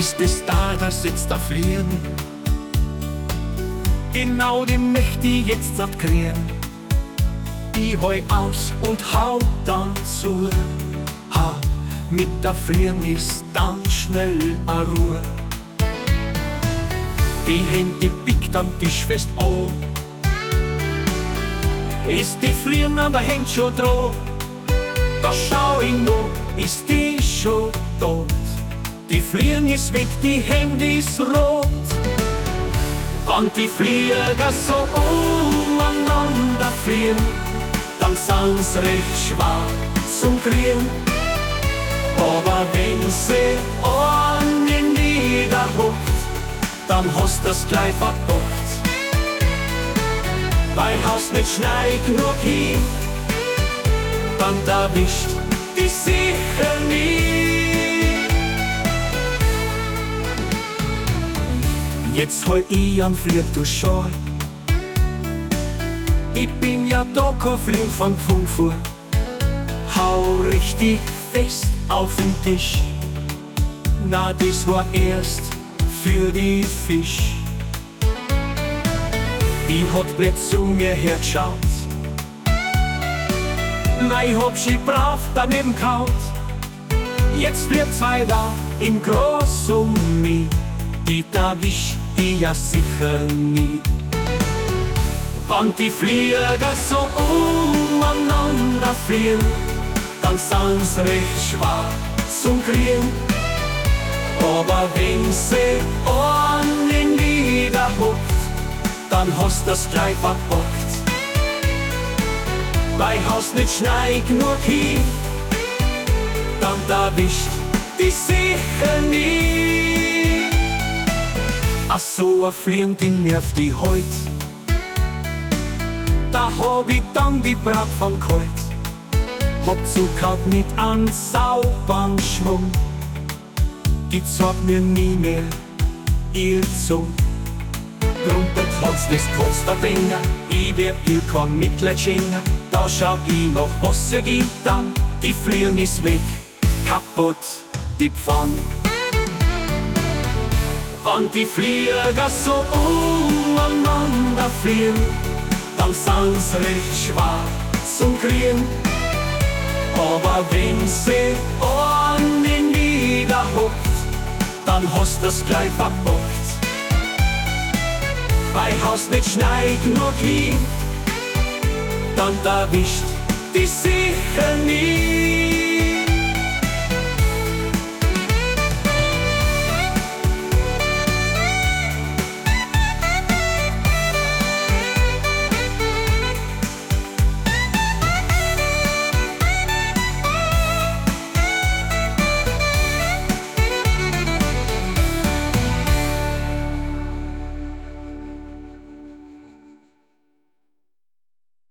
ist es da sitzt der Fliehen. Genau die möchte ich jetzt abkriegen. Ich heu aus und hau dann zu. Ha, mit der Fliehen ist dann schnell a Ruhe. Die Hände pickt am Tisch fest an. Ist die Fliehen an der Hand schon dran? Da schau ich noch, ist die schon tot. Die Fliehen ist weg, die Hände ist rot. Und die Flieger so umeinander fliehen, dann sind's recht schwer zum Kriegen. Aber wenn sie einen niederhuckt, dann hast du's gleich verbockt. Weil hast nicht schnell genug hin, dann erwischt die sicher nie. Jetzt hol ich am Flieg, du schau. Ich bin ja da kein Flieg von Kung Fu. Hau richtig fest auf den Tisch. Na, das war erst für die Fisch. Ich hab blöd zu mir hergeschaut. Na, ich hab sie brav daneben kaut. Jetzt wird's weiter im Groß um mich. Die erwischt die ja sicher nie. Wenn die Flieger so umeinander fliehen, dann sind's recht schwer zum Kriegen. Aber wenn sie einen niederhuckt, dann hast du's gleich verbockt. Weil hast nicht schnell genug hin, dann erwischt die sicher nie. Ach so, a Fliegen, die nervt die heut. Da hab ich dann die Brat von kalt. Hab zukaut mit an sauberen Schwung. Die zeigt mir nie mehr ihr Zung. Drum betrotzt des kurz der Finger, ich werd ihr kein Mitleid schenken. Da schau ich noch, was sie gibt dann. Die Fliegen ist weg, kaputt, die Pfann. Und die Flieger so umeinander fliehen, dann sind's recht schwer zum Kriegen. Aber wenn sie einen niederhuckt, dann hast du's gleich verbockt. Weil hast nicht schnell genug hin, dann erwischt die sicher nie.